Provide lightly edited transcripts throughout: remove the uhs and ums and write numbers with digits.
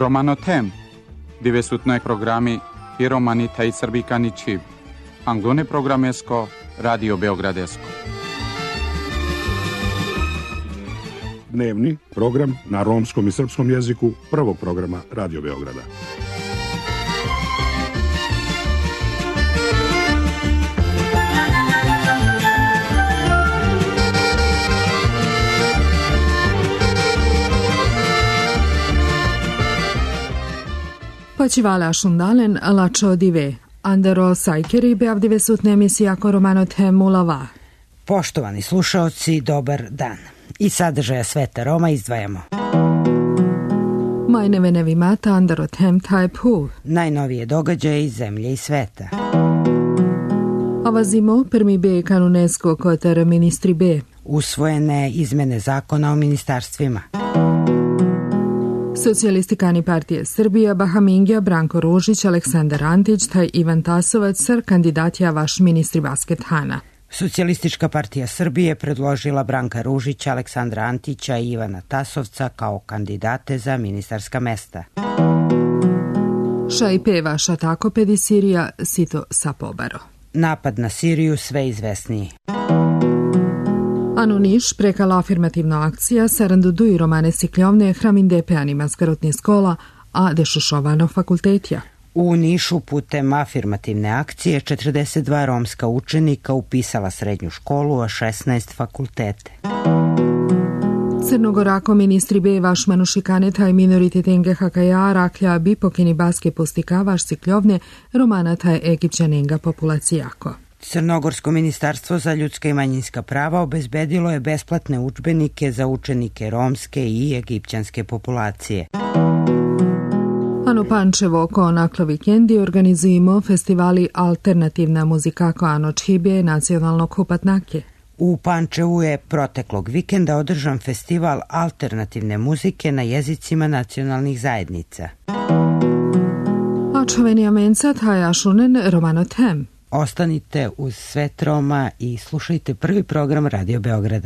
Romano-tem, divesutnoj programi i romanita i srbikani čib, anglone programesko, Radio Beogradesko. Dnevni program na romskom i srpskom jeziku prvog programa Radio Beograda. Počivale šundalen lačo dive. Andero sajkeri beavdive sutne emisija ko romano temulava. Poštovani slušaoci, dobar dan. Iz sadržaja Sveta Roma izdvajamo Majneve nevimata Andero tem type hu. Najnovije događaje iz zemlje i sveta. Avazimo prmi be kanunesko kotar ministri be. Usvojene izmene zakona o ministarstvima. Socijalistikani partije Srbija, Bahamingija, Branko Ružić, Aleksandar Antić, taj Ivan Tasovac, sr kandidatja vaš ministri basket Hana. Socijalistička partija Srbije predložila Branka Ružića, Aleksandra Antića i Ivana Tasovca kao kandidate za ministarska mesta. Šajpe vaša tako pedi Sirija, sito sa pobaro. Napad na Siriju sve izvesniji. Anuniš prekala afirmativna akcija sarandudu i romane sikljovne hramindepe animaskarotne skola, a dešušovano fakultetja. U Nišu putem afirmativne akcije 42 romska učenika upisala srednju školu, a 16 fakultete. Crnogorako ministri be vaš manušikane taj minoriteten hakaja raklja bi pokini baske postika vaš sikljovne romana taj egipćanenga populacijako. Crnogorsko ministarstvo za ljudska i manjinska prava obezbedilo je besplatne udžbenike za učenike romske i egipćanske populacije. Ano Pančevo oko naklo vikendi organizujemo festivali Alternativna muzika ko ano čhibe nacionalnog hupatnake. U Pančevu je proteklog vikenda održan festival alternativne muzike na jezicima nacionalnih zajednica. A čovenija menca taja šunen romano tem. Ostanite uz Svet Roma i slušajte prvi program Radio Beograda.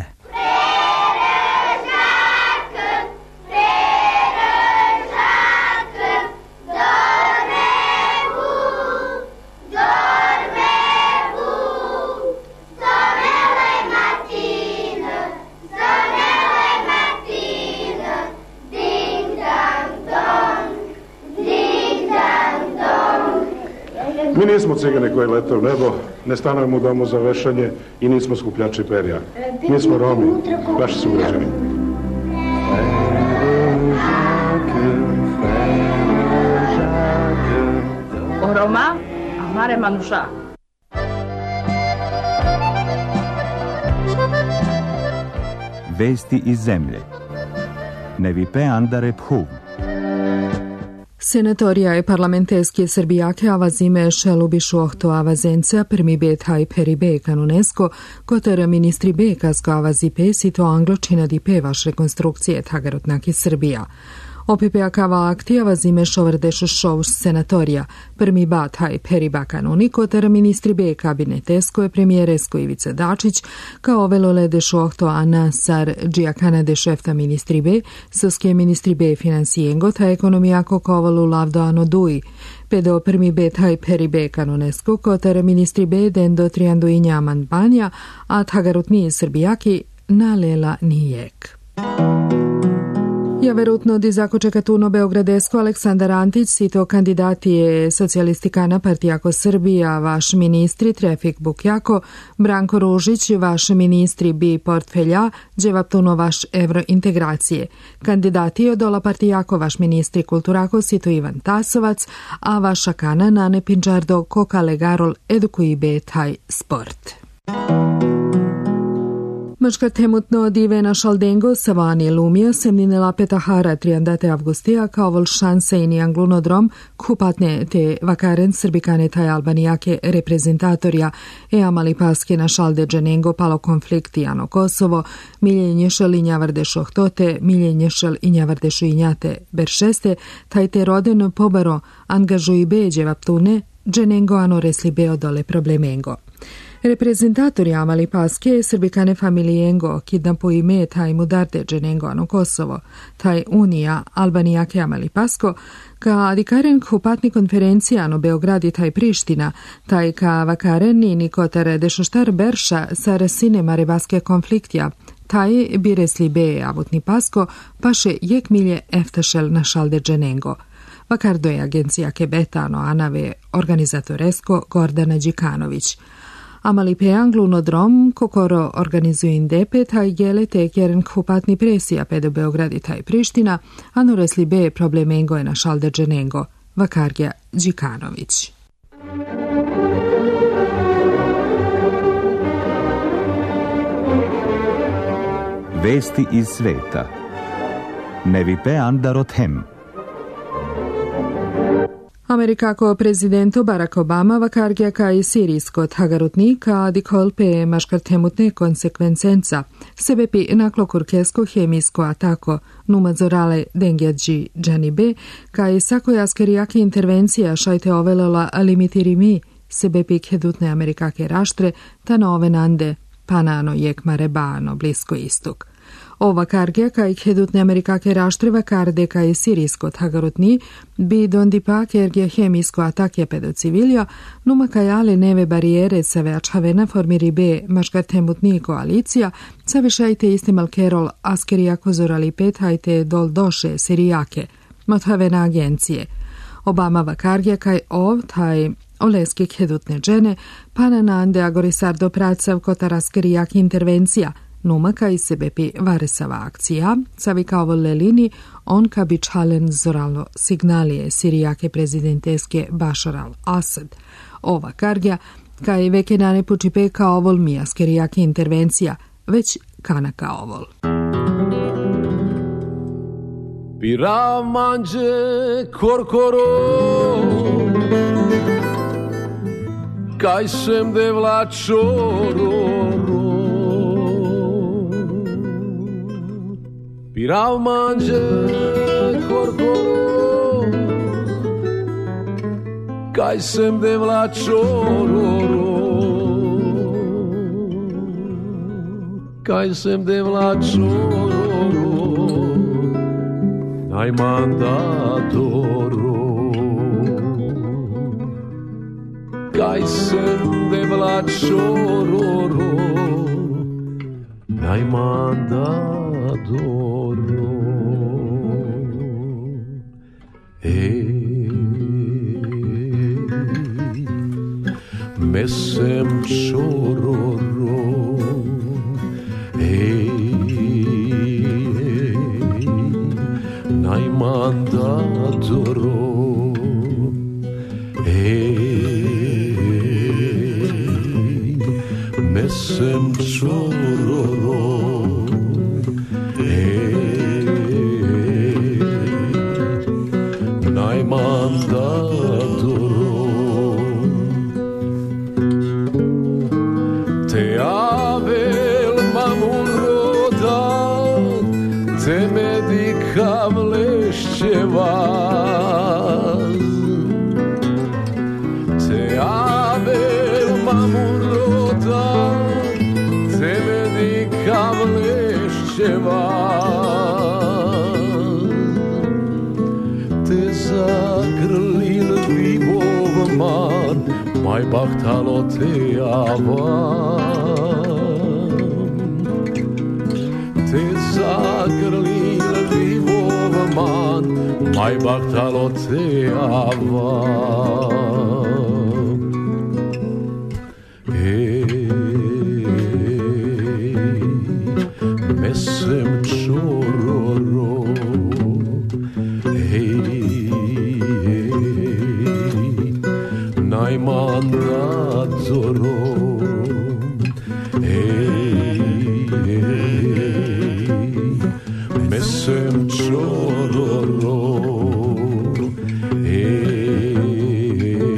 Mi nismo cigane koje lete u nebo, ne stanujemo u domu za vešanje i nismo skupljači perja. Mi smo Romi, vaši sugrađani. O Roma, amare manuša. Vesti iz zemlje. Nevipe Andare Phuv. Senatorija i parlamentarske Srbijake avazime šelubišu ohto avazenca prmi bet haj peri be kanunesko, kotar ministri be kasko avazi pesi to angločina di pevaš rekonstrukcije tagarotnaki Srbija. OPP kava akti avazime šovrdešo šovš senatorija prmi bat haj peri ba kanuni, kotar ministri be kabinetesko je premijeresko Ivica Dačić, kao velole dešo ohto ana sar džijakana dešefta ministri be, soske ministri be finansijengo ta ekonomijako kovalu lavdo ano duji. Pedo prmi bet haj peri be kanunesko, kotar ministri be dendo triandu i njaman banja, a tagarutnije Srbijaki nalela nijek. Ja verutno di zakočekatuno Beogradesko Aleksandar Antić sito kandidati je Socijalistikana partijako Srbija, vaš ministri Trefik Bukjako, Branko Ružić, vaš ministri bi portfelja, dževaptuno vaš evrointegracije. Kandidati je odola partijako vaš ministri kulturako sito Ivan Tasovac, a vaša kana Nane Pinčardo kokale garol edukuji be taj sport. Mačka temutno divena šaldengo savani lumija semnine lapeta hara 30 avgustija kao vol šanse i nijanglunodrom kupatne te vakaren srbikane taj albanijake reprezentatorja e amali paske na šalde dženengo palo konflikti ano Kosovo, miljenješel i njavardešo htote, miljenješel i njavardešo i njate beršeste, taj te roden pobaro angažuji beđe vaptune dženengo ano resli beo dole problemengo. Reprezentatori Amali Paske srbikane familijengo kidnapuime taj mudarde dženengo ano Kosovo, taj Unija Albanijake Amali Pasko, ka adikaren kupatni konferencija ano Beogradi taj Priština, taj ka vakaren i nikotar dešoštar berša sa rasine marebaske konfliktja, taj biresli be avutni Pasko, paše jek milje eftašel na šalde dženengo. Vakardo je agencija Kebetano Anave organizatoresko Gordana Đikanović. Amali peanglu nodrom kokoro organizuju indepe taj gele tekjeren kupatni presija pedo Beogradi taj Priština, ano resli be problemengo je na šalde dženengo. Vakarja Đikanović. Vesti iz sveta. Nevipe Andarothem. Amerikako prezidento Barack Obama vakargja kaj sirijsko hagarutnika dikolpe maškartemutne konsekvencenca, sebepi naklokurkesko hemijsko atako numadzorale dengjađi džanibe, kaj sakojaskarijaki intervencija šajte ovelela limitirimi, sebepi hedutne Amerikake raštre, ta nove nande, panano jek marebano, blisko istok. Ova kargja kaj hedutne Amerikake raštreva karde kaj sirijsko hagarutni bi dondi pak ergja hemijsko atake pedo civilja, numa kaj ale neve barijere sa veačhavena formiri be maškartemutni koalicija, sa vešajte istimal kerol askerijako zorali petajte dol doše sirijake, mathavena agencije. Obama vakargja kaj taj oleskik hedutne džene, pananande agorisardo pracav kotaraskerijak intervencija, numa kaj sebepi varesava akcija, savi kao volelini, on ka bi čalen zoralo signalije sirijake prezidenteske Bashar al-Assad. Ova kargja, kaj veke nane pučipe kao vol mijaskerijake intervencija, već kana kao vol. Piramanđe korkoro kaj sem de vlačororo Piramanđe korkoro kaj sem de vlačororo kaj sem de vlačororo ai mandatoro kaj sem de vlačororo ai mandatoro mesem chororo nai mandatoro mesem chororo nai mandatoro te avel mamurodan te medikav lešćevaz te avel mamurodan te medikav lešćevaz te zagrlil vivov man maj bahtalo te avan te zagrlil vivov man maj bahtalo te avan mesem chororo nai mandatoro mesem chororo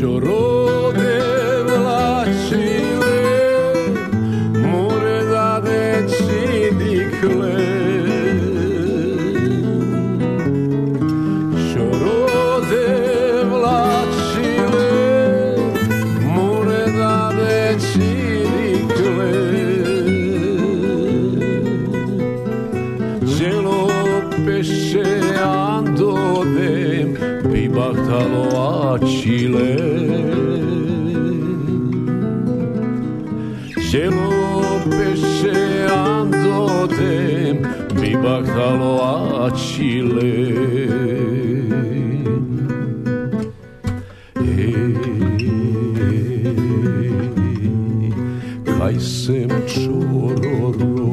Čorode vlačile, more dade cidikle. Čorode vlačile, more dade cidikle. Čelo peše andodem, bibahtalo acile. Čelo peše andodem, bibahtalo acile. Kaj sem čororo,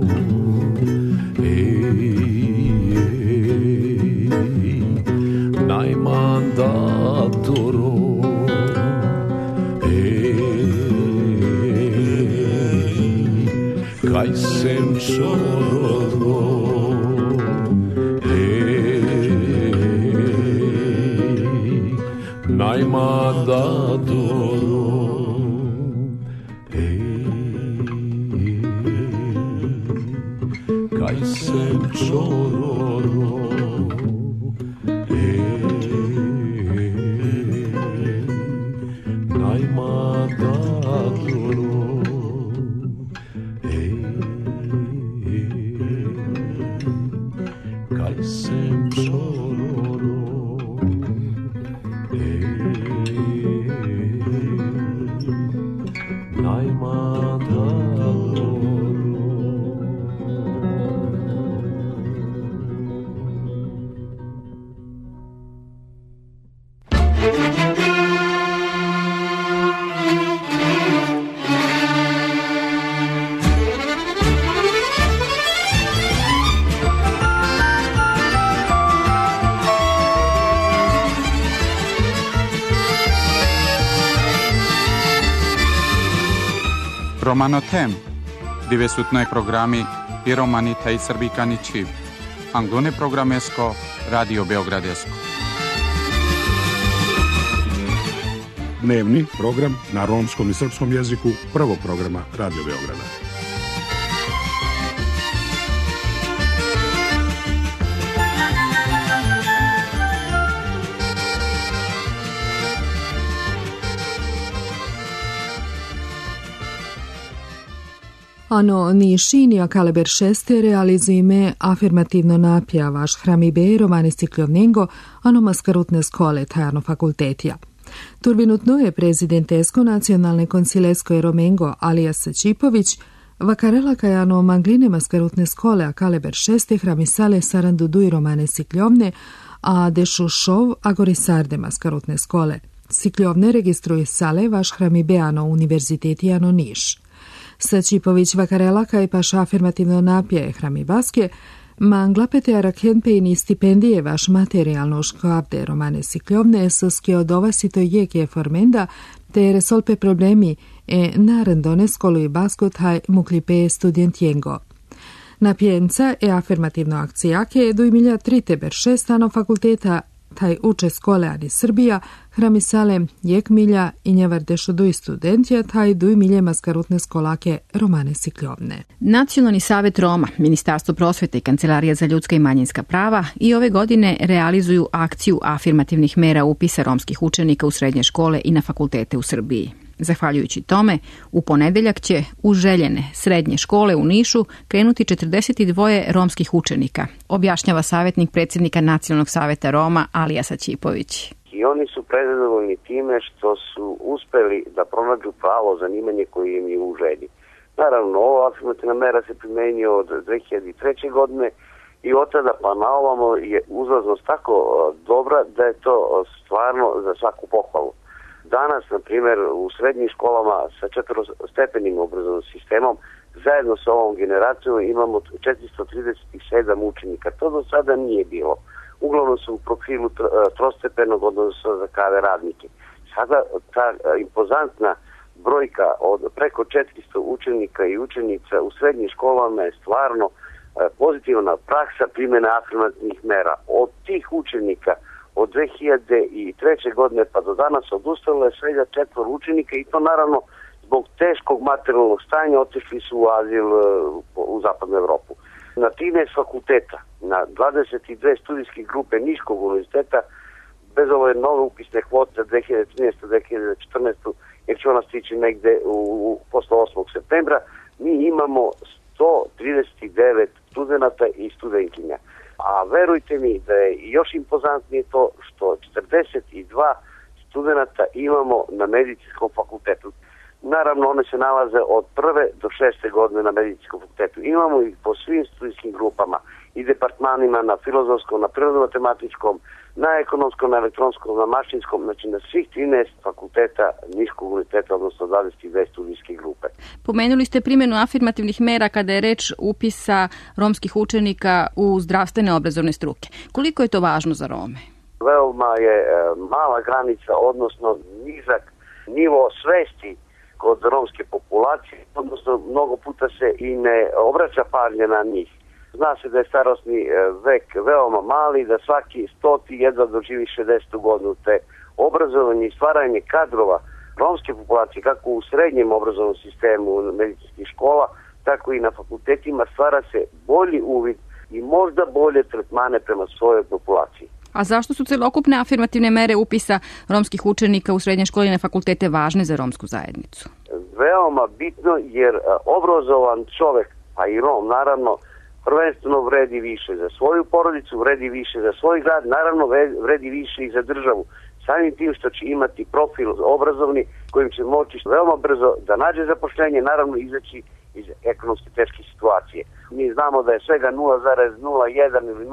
najmandatoro, kaj sem čororo, najmandatoro. Kaj sem čororo, najmandatoro. Kaj sem čororo, najmandatoro. Romanotem, divesutnoj programi i romanita i srbikani čiv. Anglone programesko, Radio Beogradesko. Dnevni program na romskom i srpskom jeziku prvog programa Radio Beograda. Ano nišinja kaliber 6 realizime afirmativno napjavaš hramibe romani ciklovnengo, ano maskarutne skole tajano fakultetija. Turbinutno je prezidentesko nacionalne koncilesko romengo Alija Sačipović, vakarela kajano mangline maskarutne skole a kaliber 6 hramisale sarandu duj romane cikljovne, a dešu šov agorisarde maskarutne skole. Cikljovne registruje sale vaš hramibeano univerzitetijano Niš. Sačipović vakarela kaj paš afirmativno napje hrami baske, manglapete arakhenpejni stipendije vaš materijalno škavde romane sikljovne soske od ovasito jeke formenda te resolpe problemi narendone skolu i baskot haj muklipe studentjengo. Napjenca afirmativno akcijake do imilja 3 teber 6 stano fakulteta taj uče skole ani Srbija, hramisale jek milja i njevardešo duj studentja, taj duj milje maskarutne skolake romane sikljovne. Nacionalni savet Roma, Ministarstvo prosvete i Kancelarija za ljudska i manjinska prava i ove godine realizuju akciju afirmativnih mera upisa romskih učenika u srednje škole i na fakultete u Srbiji. Zahvaljujući tome, u ponedeljak će u željene srednje škole u Nišu krenuti 42 romskih učenika, objašnjava savjetnik predsjednika Nacionalnog saveta Roma Alija Sačipović. I oni su prezadovoljni time što su uspeli da pronađu pravo zanimanje koje im je u želji. Naravno, ova afirmativna mera se primenjuje od 2003. godine i od tada pa na ovamo je uzlaznost tako dobra da je to stvarno za svaku pohvalu. Danas, na primjer, u srednjim školama sa 4-stepenim obrazovnim sistemom, zajedno sa ovom generacijom imamo 437 učenika. To do sada nije bilo. Uglavnom su u profilu trostepenog odnosa za KV radnike. Sada ta impozantna brojka od preko 400 učenika i učenica u srednjim školama je stvarno pozitivna praksa primjene afirmativnih mera. Od tih učenika od 2003. godine pa do danas odustalo je svega 4 učenika i to naravno zbog teškog materijalnog stanja otišli su u azil u zapadnu Evropu. Na 13 fakulteta, na 22 studijske grupe Niškog univerziteta, bez ove nove upisne kvote 2013-2014, jer će ona stići negde posle 8. septembra, mi imamo 139 studenta i studentkinja. A verujte mi da je još impozantnije to što 42 studenta imamo na medicinskom fakultetu. Naravno, one se nalaze od 1. do 6. godine na medicinskom fakultetu. Imamo ih po svim studijskim grupama i departmanima, na filozofskom, na prirodno-matematičkom, na ekonomskom, na elektronskom, na mašinskom, znači na svih 13 fakulteta Niškog univerziteta, odnosno 22 studijske grupe. Pomenuli ste primjenu afirmativnih mera kada je reč upisa romskih učenika u zdravstvene obrazovne struke. Koliko je to važno za Rome? Veoma je mala granica, odnosno nizak nivo svesti kod romske populacije, odnosno mnogo puta se i ne obraća pažnja na njih. Zna se da je starosni vek veoma mali, da svaki 100 jedva doživi 60. godinu, te obrazovanje i stvaranje kadrova romske populacije, kako u srednjem obrazovnom sistemu medicinskih škola, tako i na fakultetima, stvara se bolji uvid i možda bolje tretmane prema svojoj populaciji. A zašto su celokupne afirmativne mere upisa romskih učenika u srednje škole i na fakultete važne za romsku zajednicu? Veoma bitno, jer obrazovan čovek, pa i Rom, naravno, prvenstveno vredi više za svoju porodicu, vredi više za svoj grad, naravno vredi više i za državu. Samim tim što će imati profil obrazovni kojim će moći veoma brzo da nađe zapošljenje, naravno izaći iz ekonomske teške situacije. Mi znamo da je svega 0,01 ili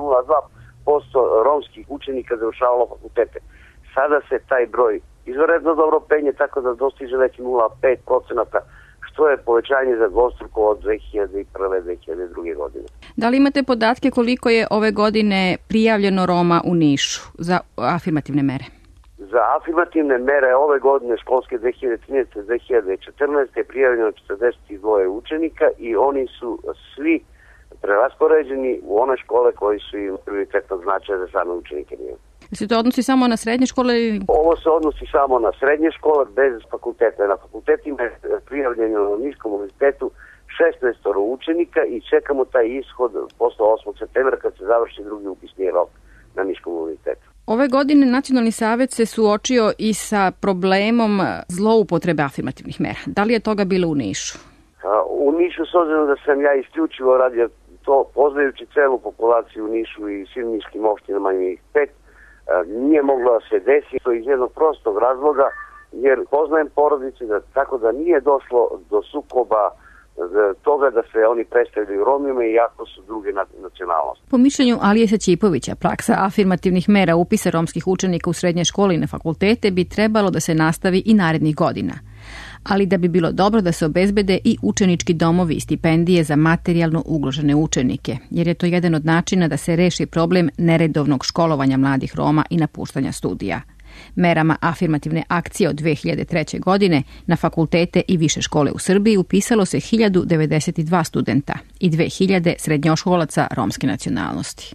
0,2% romskih učenika završavalo fakultete. Sada se taj broj izvanredno dobro penje, tako da dostiže već 0,5%, što je povećanje za dvostruko od 2001. 2002. godine. Da li imate podatke koliko je ove godine prijavljeno Roma u Nišu za afirmativne mere? Za afirmativne mere ove godine školske 2013-2014 je prijavljeno 42 učenika i oni su svi preraspoređeni u one škole koji su im prioritetnog značaja za same učenike. Se to odnosi samo na srednje škole? Ovo se odnosi samo na srednje škole bez fakulteta. Na fakultetima je prijavljeno na Niškom univerzitetu 16 učenika i čekamo taj ishod posle 8. septembra kad se završi drugi upisni rok na Niškom univerzitetu. Ove godine Nacionalni savet se suočio i sa problemom zloupotrebe afirmativnih mera. Da li je toga bilo u Nišu? U Nišu, s obzirom da sam ja isključivo radio to, poznajući celu populaciju u Nišu i svim niškim opštinama i 5, nije moglo da se desi, to iz jednog prostog razloga, jer poznajem porodice, tako da nije došlo do sukoba toga da se oni predstavljaju Romima iako su druge nacionalnosti. Po mišljenju Alije Saćipovića, praksa afirmativnih mera upisa romskih učenika u srednje škole i na fakultete bi trebalo da se nastavi i narednih godina, ali da bi bilo dobro da se obezbede i učenički domovi i stipendije za materijalno ugrožene učenike, jer je to jedan od načina da se reši problem neredovnog školovanja mladih Roma i napuštanja studija. Merama afirmativne akcije od 2003. godine na fakultete i više škole u Srbiji upisalo se 1092 studenta i 2000 srednjoškolaca romske nacionalnosti.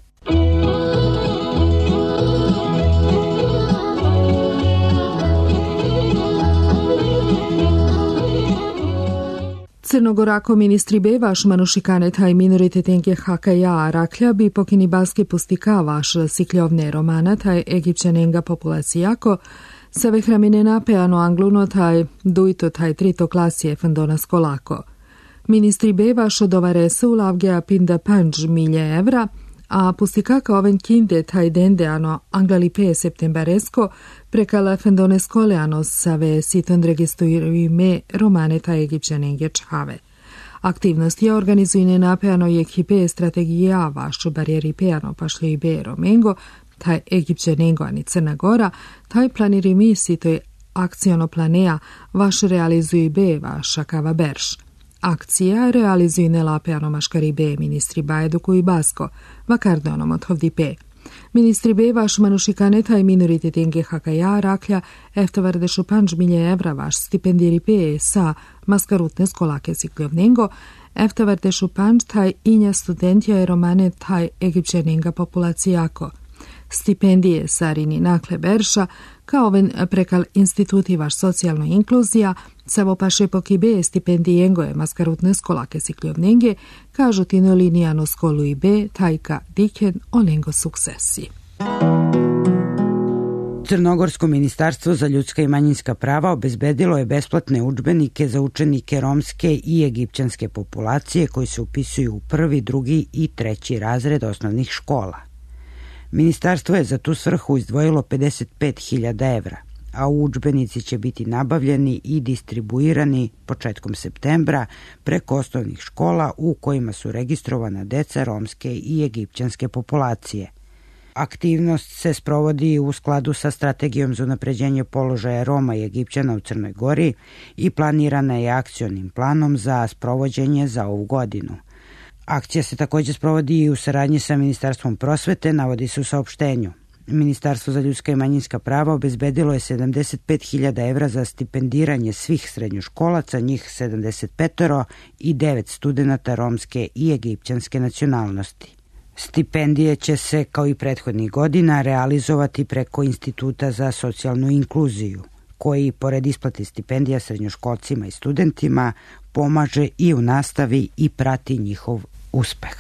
Crnogorako ministri Bevaš Manušikaneta i minoritetenke Hakaja Raklja bi pokini baske pustika vaš sikljovne romana taj egipćanenga populacijako sa vehramine napeano angluno taj dujto taj trito klasije fandona skolako. Ministri Bevaš odovare se ulavgea pinda panđ milje evra, a pustikaka oven kinde taj dendeano anglalipe septembaresko prekala fendone skoleano save siton registruime romane taj egipćanenge čhave. Aktivnosti je organizujene napeano je ekipe strategija vaš barijeri peano pašlje i be romengo, taj egipćanengo ani Crna Gora, taj planiri misi to je akciono planea vaš realizuje be vaša kava berš. Akcija realizuje nelapeano maškari be ministri Bajeduku i Basko, vakardonom od Hovdipe. Ministri be vaš Manušikaneta i minoriteten Hakaja Raklja eftavardešu panđ milje evra vaš stipendiri pe sa maskarutne skolake sikljovnengo, eftavardešu panđ taj inja studentja i romane taj egipćanenga populacijako. stipendije Sarini Nakle Berša, kao oven prekal institutivaš socijalno inkluzija, savo paše pokibe stipendijengo je maskarutne skolake sikljovnenge, kažu tino linijano skolu i B, tajka diken olengo suksesi. Crnogorsko ministarstvo za ljudska i manjinska prava obezbedilo je besplatne udžbenike za učenike romske i egipćanske populacije koji se upisuju u 1., 2. i 3. razred osnovnih škola. Ministarstvo je za tu svrhu izdvojilo 55.000 evra, a udžbenici će biti nabavljeni i distribuirani početkom septembra preko osnovnih škola u kojima su registrovana deca romske i egipćanske populacije. Aktivnost se sprovodi u skladu sa strategijom za unapređenje položaja Roma i Egipćana u Crnoj Gori i planirana je akcionim planom za sprovođenje za ovu godinu. Akcija se također sprovodi i u saradnji sa Ministarstvom prosvete, navodi se u saopštenju. Ministarstvo za ljudska i manjinska prava obezbedilo je 75.000 evra za stipendiranje svih srednjoškolaca, njih 75 i 9 studenata romske i egipćanske nacionalnosti. Stipendije će se, kao i prethodnih godina, realizovati preko Instituta za socijalnu inkluziju, koji, pored isplate stipendija srednjoškolcima i studentima, pomaže i u nastavi i prati njihov uspeh.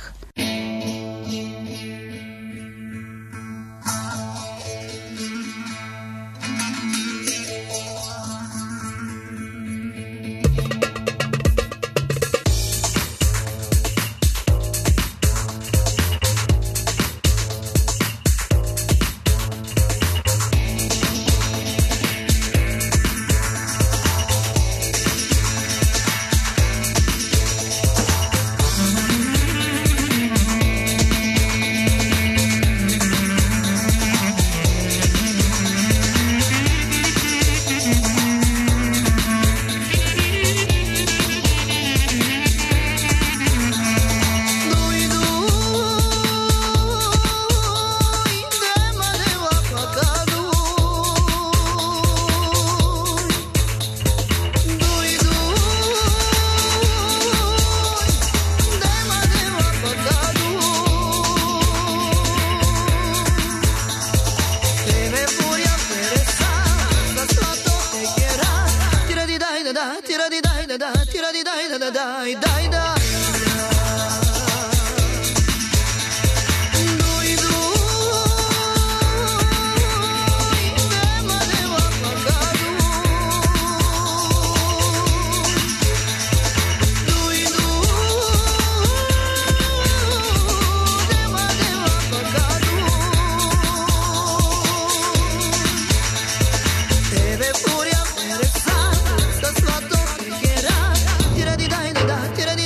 Tira di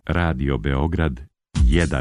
Radio Beograd 1.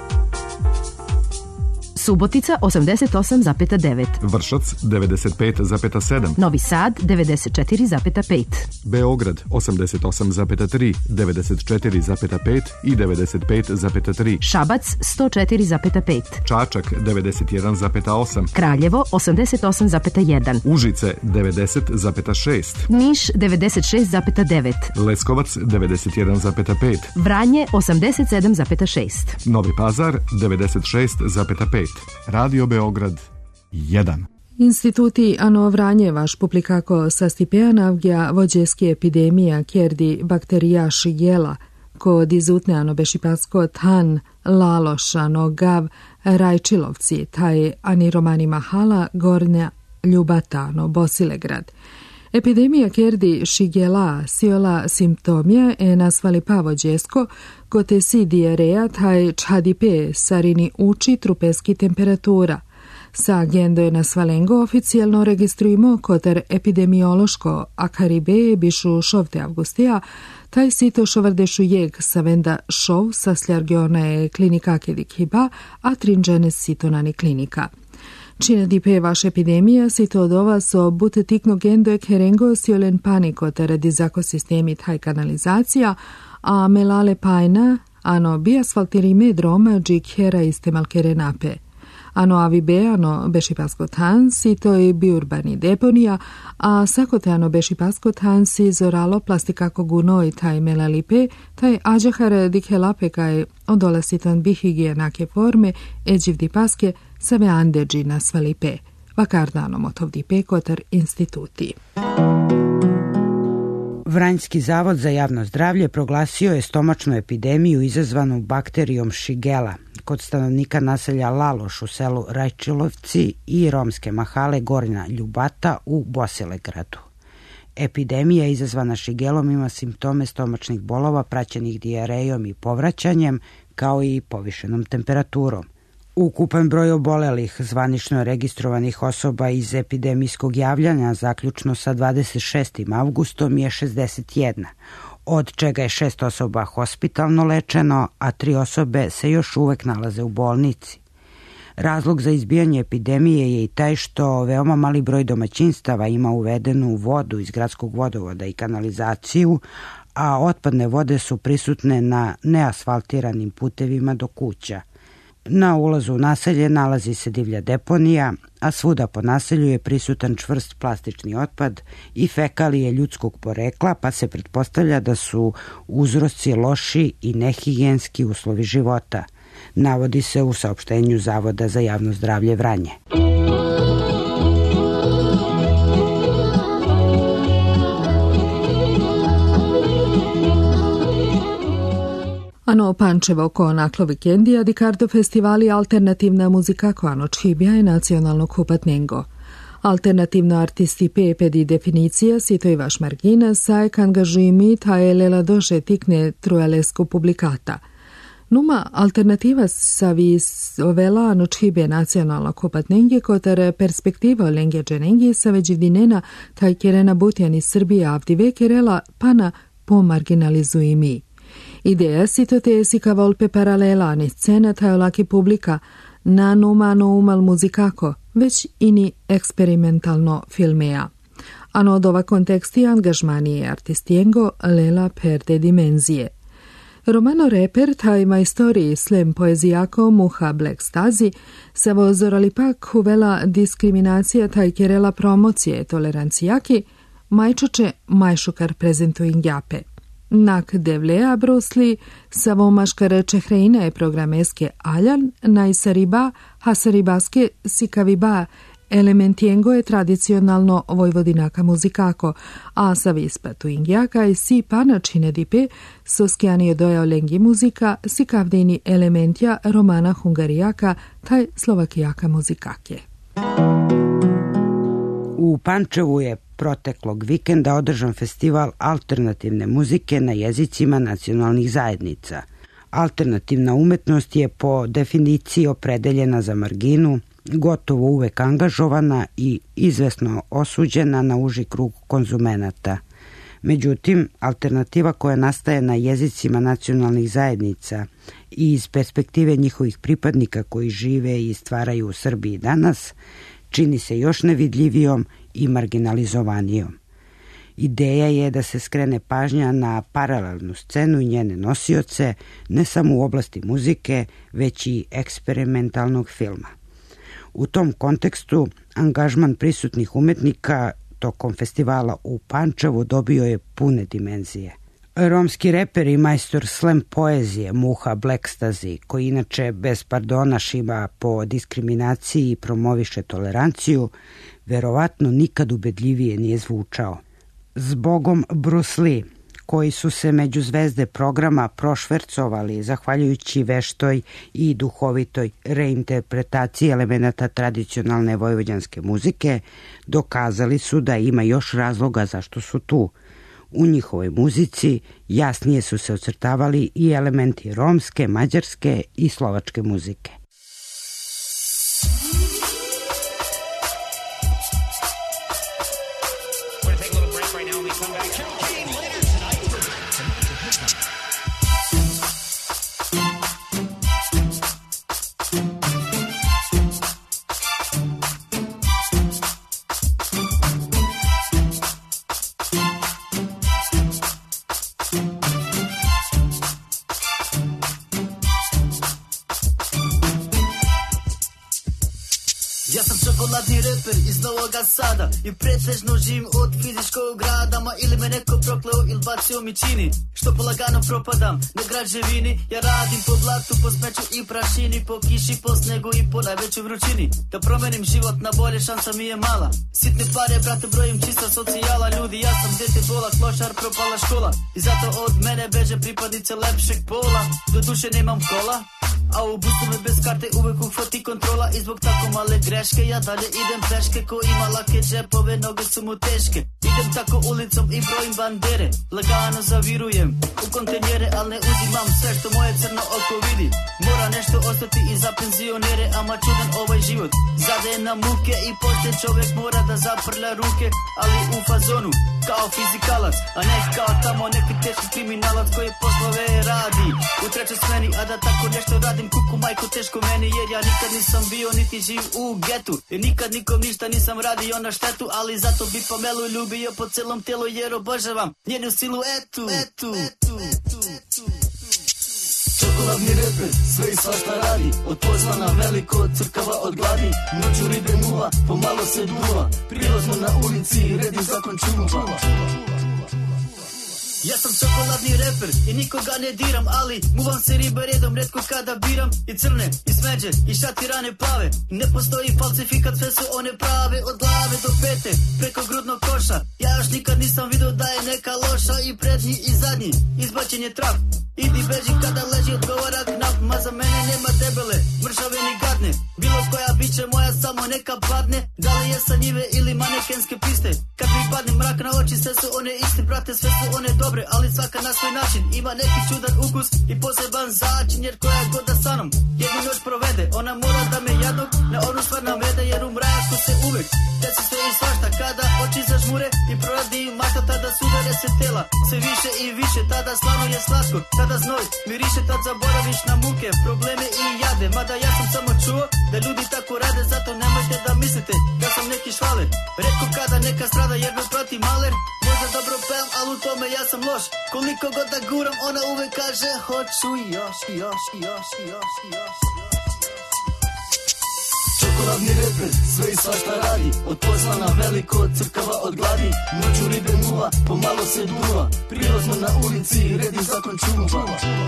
Subotica 88,9. Vršac 95,7. Novi Sad 94,5. Beograd 88,3, 94,5 i 95,3. Šabac 104,5. Čačak 91,8. Kraljevo 88,1. Užice 90,6. Niš 96,9. Leskovac 91,5. Vranje 87,6. Novi Pazar 96,5. Radio Beograd 1. Instituti Ano Vranjevaš publikako sastipeanavgja vođeski epidemija kjerdi bakterija šigela, kod izutne ano bešipasko tan, laloš, ano gav, rajčilovci, taj ani romani mahala, gornja ljubata, ano Bosilegrad. Epidemija kjerdi šigela siola simptomija nasvali pavođesko, kote si diareja taj čadipe sarini uči trupeski temperatura. Sa agendo je nasvalengo oficijalno registrujemo koter epidemiološko akaribe bišu šovte avgustija, taj sito šovardešu jeg sa venda šov sa sljargiona je klinika kedik hiba, a trinđane sitonani klinika. Čine dipe vaš epidemija si to od ova so bute tikno gendo ek herengo siolen paniko teredi zako sistemi taj kanalizacija, a melale pajna, ano bi asfaltirime droma džik hera istemalkere nape. Ano avibe, ano bešipasko tan si to je bi urbani deponija, a sakote ano bešipasko tan si zoralo plastikako guno i taj melalipe, taj ađahar dikhelape kaj odola sitan bi higijenake forme, eđivdi paske, same andeđi nasvalipe. Vakardano motovdipe kotar instituti. Vranjski zavod za javno zdravlje proglasio je stomačnu epidemiju izazvanu bakterijom šigela kod stanovnika naselja Laloš u selu Rajčilovci i romske mahale Gornja Ljubata u Bosilegradu. Epidemija izazvana šigelom ima simptome stomačnih bolova praćenih dijarejom i povraćanjem, kao i povišenom temperaturom. Ukupan broj obolelih zvanično registrovanih osoba iz epidemijskog javljanja zaključno sa 26. avgustom je 61, od čega je 6 osoba hospitalno lečeno, a 3 osobe se još uvek nalaze u bolnici. Razlog za izbijanje epidemije je i taj što veoma mali broj domaćinstava ima uvedenu vodu iz gradskog vodovoda i kanalizaciju, a otpadne vode su prisutne na neasfaltiranim putevima do kuća. Na ulazu u naselje nalazi se divlja deponija, a svuda po naselju je prisutan čvrst plastični otpad i fekalije ljudskog porekla, pa se pretpostavlja da su uzroci loši i nehigijenski uslovi života, navodi se u saopštenju Zavoda za javno zdravlje Vranje. Ano Pančevo ko naklo vikendija Dikardo festivali alternativna muzika ko ano čibja je nacionalno kupatnengo. Alternativno artisti pepe di definicija si to i vaš margina sajk angažujimi ta je lela doše tikne trualesku publikata. Numa alternativa sa vis ovela ano čibje nacionalno kupatnengi kotar perspektiva o lengje dženengi sa veđivdinena taj kerena butjani Srbije avdive kerela pana pomarginalizujimi. Ideja si to te si ka volpe paralela ni scena taj olaki publika na numano umal muzikako, već ini eksperimentalno filmeja. Ano od ova konteksti angažmanije artistijengo lela perde dimenzije. Romano reper taj majstori slam poezijako Muha Black Stazi sa vozorali pak uvela diskriminacija taj kerela promocije tolerancijaki, majčoče majšukar prezentuin jape. Nak devlea brusli, sa vomaškare čehreina je programeske aljan, najsariba, hasaribaske sikaviba, elementijengo je tradicionalno vojvodinaka muzikako, a sa vispatu ingjaka i si panačine dipe, soskjani je dojao lengi muzika, sikavdini elementja romana hungarijaka, taj slovakijaka muzikake. U Pančevu je proteklog vikenda održan festival alternativne muzike na jezicima nacionalnih zajednica. Alternativna umetnost je po definiciji opredeljena za marginu, gotovo uvek angažovana i izvesno osuđena na uži krug konzumenata. Međutim, alternativa koja nastaje na jezicima nacionalnih zajednica i iz perspektive njihovih pripadnika koji žive i stvaraju u Srbiji danas, čini se još nevidljivijom i marginalizovanijom. Ideja je da se skrene pažnja na paralelnu scenu i njene nosioce, ne samo u oblasti muzike, već i eksperimentalnog filma. U tom kontekstu, angažman prisutnih umetnika tokom festivala u Pančevu dobio je pune dimenzije. Romski reper i majstor slam poezije Muha Blackstazy, koji inače bez pardona šima po diskriminaciji i promoviše toleranciju, verovatno nikad ubedljivije nije zvučao. Zbogom Bruce Lee, koji su se među zvezde programa prošvercovali zahvaljujući veštoj i duhovitoj reinterpretaciji elemenata tradicionalne vojvođanske muzike, dokazali su da ima još razloga zašto su tu. U njihovoj muzici jasnije su se ocrtavali i elementi romske, mađarske i slovačke muzike. Iz Novoga Sada i pretežno živim od fizičkog rada, ma ili me neko prokleo ili bacio mi čini što polagano propadam na građevini. Ja radim po blatu, po smeću i prašini, po kiši, po snegu i po najvećoj vrućini. Da promenim život na bolje, šansa mi je mala. Sitne pare, brate, brojim čista socijala. Ljudi, ja sam dete bola, klošar, propala škola i zato od mene beže pripadnice lepšeg pola. Do duše nemam kola, a u busu me bez karte uvek uhvati kontrola. I zbog tako male greške ja dalje idem peške. Ko ima lake džepove, noge su mu teške. Idem tako ulicom i brojim bandere. Lagano zavirujem u kontenjere, al ne uzimam sve što moje crno oko vidi. Mora nešto ostati i za penzionere, ama čudan ovaj život zade na muke i poslije čovjek mora da zaprlja ruke, ali u fazonu kao fizikalac, a ne kao tamo neki teški kriminalac koji poslove radi u trećoj smeni. A da tako nešto radim, kuku majko, teško meni, jer ja nikad nisam bio niti živ u getu i nikad nikom ništa nisam radio na štetu, ali zato bi Pamelu ljubio po celom telu jer obožavam njenu siluetu. Čokoladni reper, sve i svašta radi, od pozvana veliko, crkava od gladi. Noću ribe muva, pomalo se duva, prilazno na ulici, redi zakon čuva. Ja sam čokoladni reper i nikoga ne diram, ali muvam se ribe redom redko kada biram. I crne, i smeđe, i šatirane plave, ne postoji falsifikat, sve su one prave. Od glave do pete, preko grudnog koša, ja još nikad nisam vidio da je neka loša. I prednji i zadnji, izbačen je trap, idi beži kada leži odgovara knap. Ma za mene nema debele, mršave ni gadne, bilo koja biće moja samo neka padne. Da li je sa njive ili manekenske piste, kad mi padne mrak na oči, sve su one iste, brate, sve su one dobre, ali svaka na svoj način ima neki čudan ukus i poseban začin. Jer koja god da sa mnom jednu noć provede, ona mora da me jadnog na onu stvar navede. Jer u mraku se uvek desi sve i svašta, kada oči zažmure i proradi mata, tada sudare se tela sve više i više, tada slano je slatko, tada znoj miriše, tad zaboraviš na muke, probleme i jade. Mada ja sam samo čuo da ljudi tako rade, zato nemojte da mislite da sam neki švaler. Retko kada neka strada jer me prati maler. Možda dobro pevam, ali u tome ja sam loš. Koliko god da guram, ona uvek kaže hoću još, još, još, još, još. Čokoladni reper, sve i svašta radi, od pozvana veliko, crkava od gladi. Noću ribe muva, pomalo se duva, prilazno na ulici, redi zakon čuva.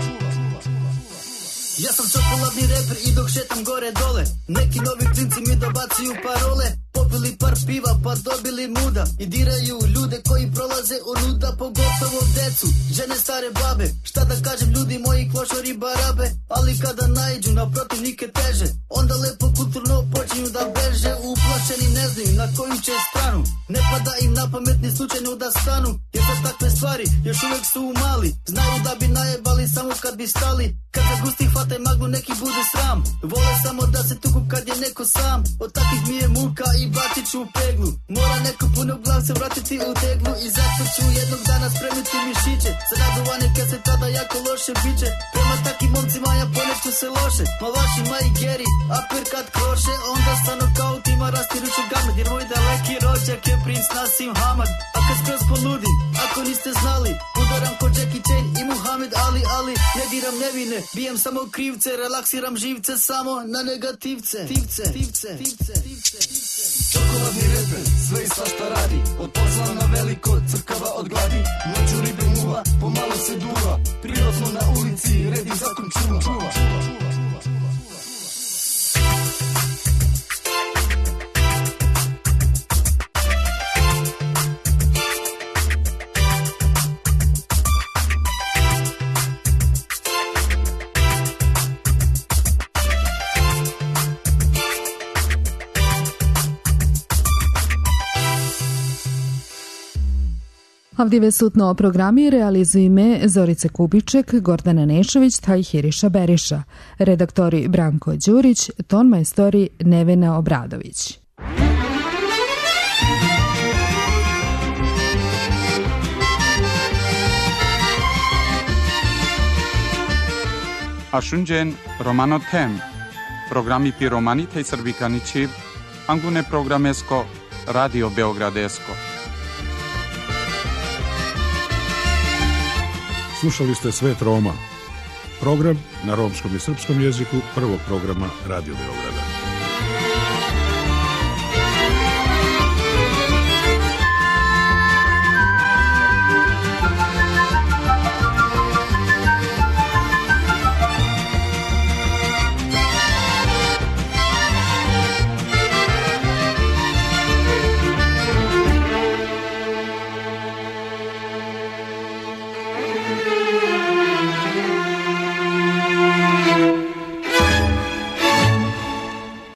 Ja sam čokoladni reper i dok šetam gore dole, neki novi klinci mi dobacuju parole. Popili par piva pa dobili muda i diraju ljude koji prolaze onuda, pogotovo decu, žene, stare babe. Šta da kažem, ljudi moji klošari barabe, ali kada naiđu na protivnike teže, onda lepo kulturno počinju da beže. Uplašeni ne znaju na koju će stranu, ne pada im na pamet ni slučajno da stanu, jer za takve stvari još uvek su mali. Znaju da bi najebali samo kad bi stali, kad Koža gustih hvate maglu, neki bude sram. Vole samo da se tuku kad je neko sam. Od takvih mi je muka i bacit ću u peglu. Mora neko puno glav se vratiti u teglu. I zato ću jednog dana spremiti mišiće. Za radovane kad se tada jako loše biće. Prema takim momcima ja poneću se loše. Malašima i Geri, upper kad kroše. Onda sa nokautima rastiruću gamet. Jer moj daleki rođak je princ Nasim Hamad. A kad skroz poludim, ako niste znali, udaram ko Jackie Chan i Muhammed Ali. Ne diram nevine, bijem samo krivce. Relaksiram živce samo na negativce. Čokoladni reper, sve i svašta radi. Od posla na veliko, crkava od gladi. Noću ribe muva, pomalo se duva. Prirodno na ulici, red i zakon čuva. Avdive sutno programi realizujeme Zorice Kubiček, Gordana Nešović taj Hiriša Beriša. Redaktori Branko Đurić, ton majstori Nevena Obradović. Ashunjen Romano Tem, programi pi Romani tej Srbikani Čib, angune programesko, Radio Beogradesko. Slušali ste Svet Roma, program na romskom i srpskom jeziku prvog programa Radio Beograda.